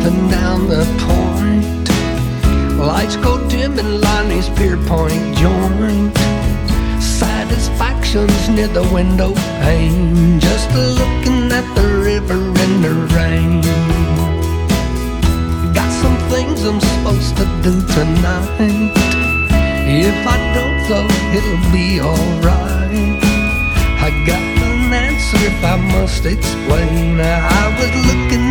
drifting down the point. Lights go dim in Lonnie's Pierpoint joint. Satisfaction's near the window pane, just looking at the river in the rain. Got some things I'm supposed to do tonight. If I don't though, it'll be alright. I got an answer if I must explain. I was looking